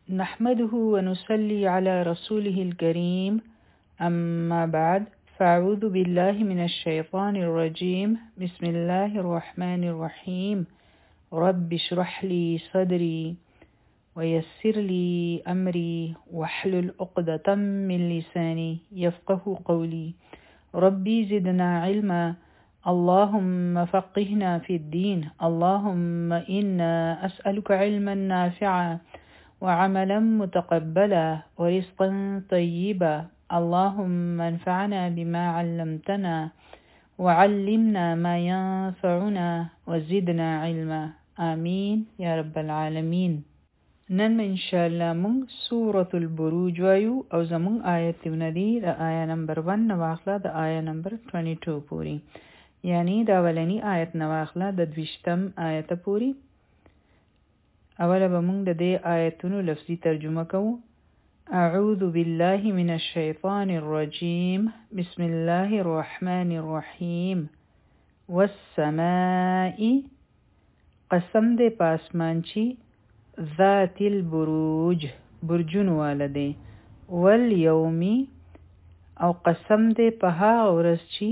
نحمده ونصلي على رسوله الكريم أما بعد فأعوذ بالله من الشيطان الرجيم بسم الله الرحمن الرحيم رب اشرح لي صدري ويسر لي أمري واحلل عقدة من لساني يفقه قولي ربي زدنا علما اللهم فقهنا في الدين اللهم إنا أسألك علما نافعا وعملا متقبلا ورزقا طيبا اللهم انفعنا بما علمتنا وعلمنا ما ينفعنا وزدنا علما آمين يا رب العالمين. نن ان شاء الله من سورة البروج وایو او زمون آیتونه دي د آیه نمبر 1 نواخله د آیه نمبر 22 پوری، یعنی دا اولنی آیت نواخله د 20 آیت پوری. اوله به موږ د دې آیتونو لفظي ترجمه کوو. اعوذ بالله من الشیطان الرجیم بسم الله الرحمن الرحیم والسماء قسم دې پاسمان چی ذات البروج برجون والده والیومی او قسم دې په هغه ورځ چی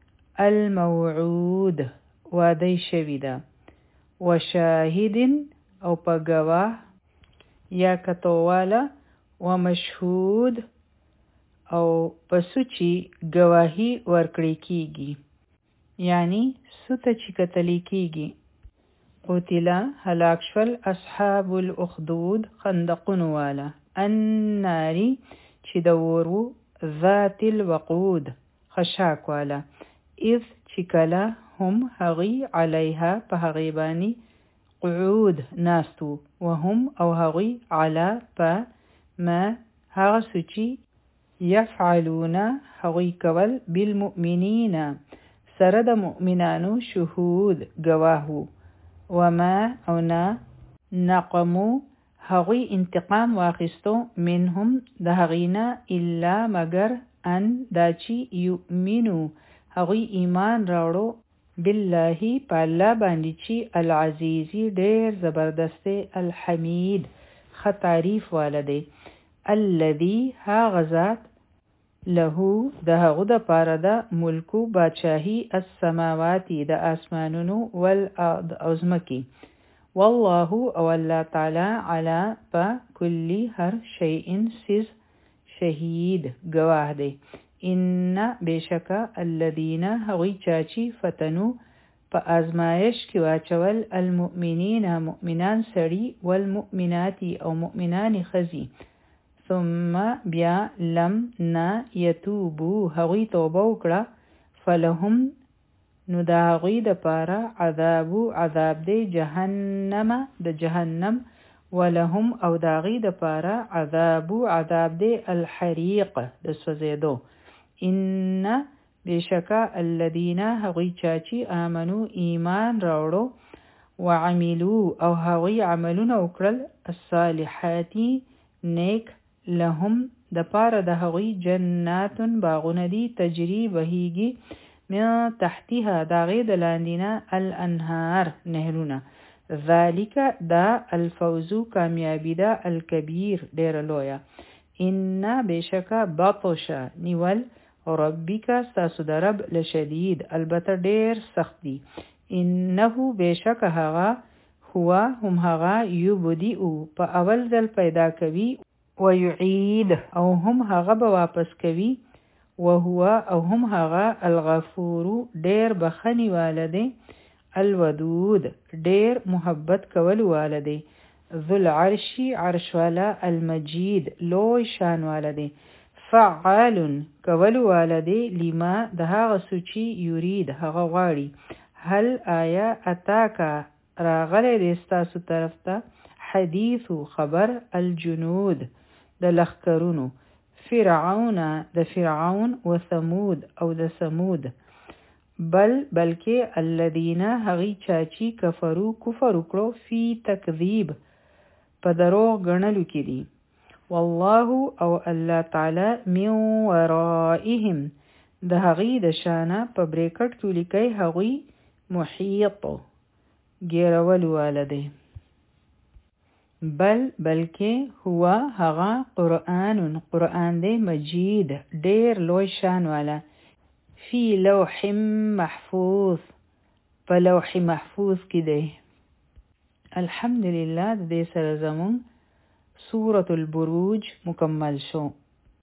الموعود وعده شوی ده وشاهد او په گواه یا کتواله و مشهود او پسو چی گواهی ورکړی کیږي، یعنی سوته چی کتلی کیږي. قتلا هلاک شول اصحاب الاخدود خندقون والا الناری چی دورو ذات الوقود خشاک والا اذ چی کلا هم هغی علیها په هغی بانی قعود ناستو وهم او هغی علا پا ما هغه سوچی یفعلون هغی کول بالمؤمنین سره د مؤمنانو شهود گواهو وما او نا نقمو هغی انتقام واخستو منهم د هغینا الا مگر ان داچی یؤمنو هغی ایمان راوړو بالله پالا باندې چی العزیزی ډیر زبردسته الحمید خ تعریف والده الذي ها غزات له د هغه د پاره د ملکو بادشاہی السماواتی د اسمانونو والارض ازمکی والله او الله تعالی علی با کلی هر شیء سیز شهید گواه دی. ان بشکا الذین هغی چاچی فتنو په ازمایش کې واچول المؤمنین مؤمنان سړي والمؤمنات او مؤمنان خزی ثم بیا لم نا یتوبو هغی توبه وکړه فلهم نو دا هغی د پاره عذاب دی جهنم د جهنم ولهم او دا غی د پاره عذاب دی الحریق د سوزیدو. ان بشکا الذین هغی چاچی آمنو ایمان راوړو وعملو او هغی عملونه وکړل الصالحاتی نیک لهم د پاره د هغی جنات باغونه دی تجری بهیږي من تحتها دا غی د لاندینه الانهار نهرونه ذالک دا الفوز کامیابی دا الکبیر ډیر لویا. ان بشکا بطش نیول ربک ستاسو د رب لشدید البته ډیر سخت دی. انه بشک هغه هو هم هغه یبدئ په اول ځل پیدا کوي ويعید او هم هغه به واپس کوي وهو او هم هغه الغفور ډیر بخنی والده الودود ډیر محبت کول والده ذو العرش عرش والا المجید لوی شان والده فعال کول والده لما د هغه سوچی یرید هغه غواړي. هل آیا اتاکا راغلی دستاسو طرف ته حدیث خبر الجنود د لخکرونو فرعون د فرعون و ثمود او د ثمود بلکې الذین هغی چاچی کفرو کفر وکړو فی تکذیب په دروغ غنلو کې دي. والله او الله تعالی من ورائهم د هغی د شانه په بریکټ کې لیکي هغی محیط ګیرول والده بلکې هو هغه قرآن دی مجید ډیر لوی شان والا فی لوح محفوظ په لوح محفوظ کې دی. الحمدلله د دې سره زمون سورة البروج مکمل شو.